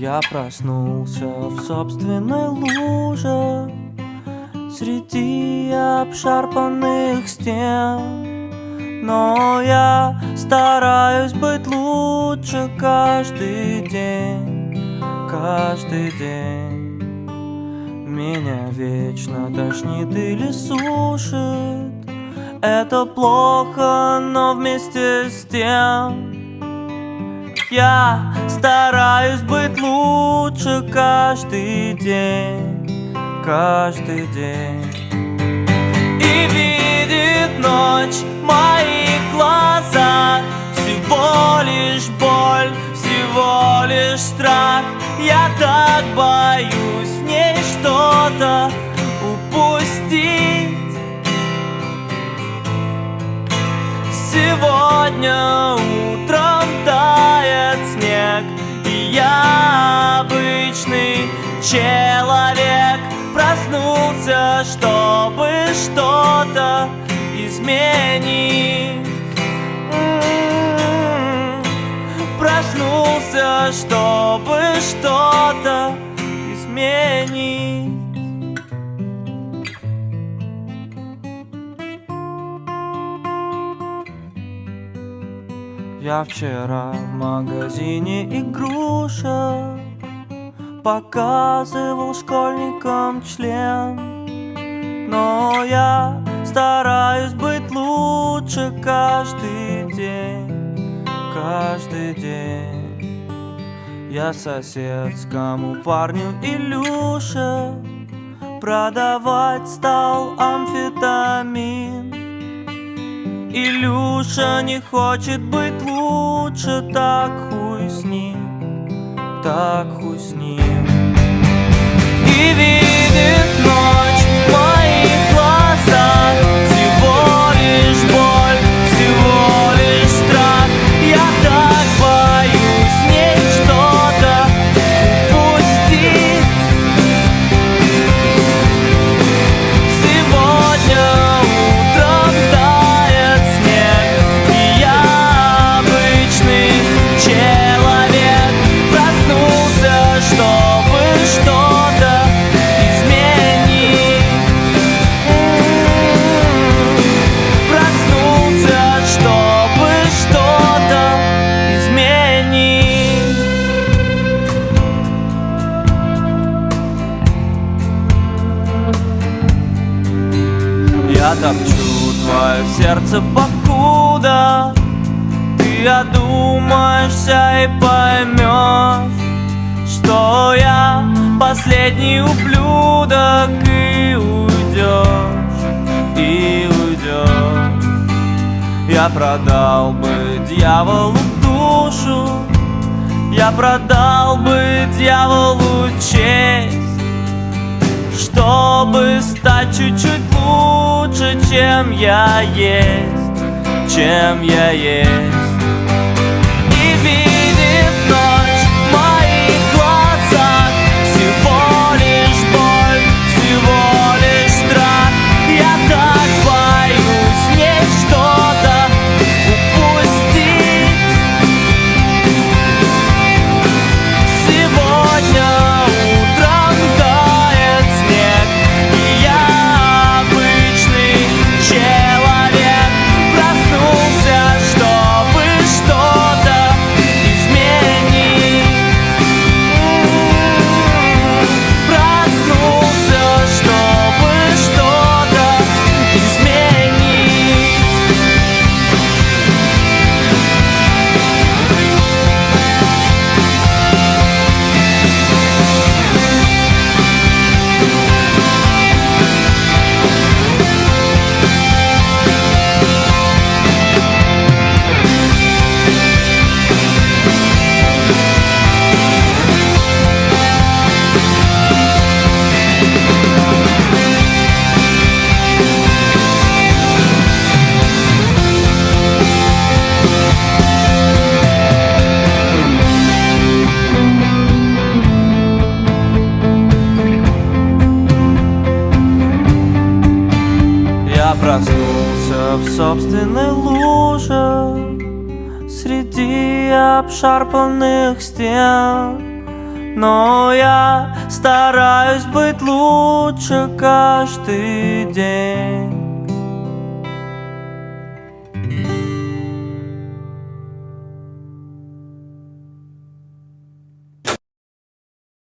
Я проснулся в собственной луже среди обшарпанных стен, но я стараюсь быть лучше каждый день, каждый день. Меня вечно тошнит или сушит, это плохо, но вместе с тем я стараюсь быть лучше каждый день, каждый день. И видит ночь в моих глазах всего лишь боль, всего лишь страх. Я так боюсь в ней что-то упустить. Сегодня утром тает снег, и я обычный человек проснулся, чтобы что-то изменить. Проснулся, чтобы что-то изменить. Я вчера в магазине игрушек показывал школьникам член, но я стараюсь быть лучше каждый день, каждый день. Я соседскому парню Илюше продавать стал амфетамин. Илюша не хочет быть лучше, так хуй с ним, так хуй с ним. И видит ночь в моих глазах всего лишь боль, всего лишь страх. Я так боюсь в ней что-то упустить. Сегодня утром тает снег, и я обычный человек проснулся, чтобы что-то изменить. Проснулся, чтобы что-то изменить. Я топчу твое сердце, покуда ты одумаешься и поймешь, что я последний ублюдок, и уйдешь, и уйдешь. Я продал бы дьяволу душу, я продал бы дьяволу честь, чтобы стать чуть-чуть лучше, чем я есть, чем я есть. И видит ночь в моих глазах всего лишь боль, всего лишь страх. Я так боюсь в ней что-то упустить. Сегодня утром тает снег, и я обычный человек проснулся, чтобы что-то изменить. Проснулся, чтобы что-то изменить. Я проснулся в собственной луже среди обшарпанных стен, но я стараюсь быть лучше каждый день.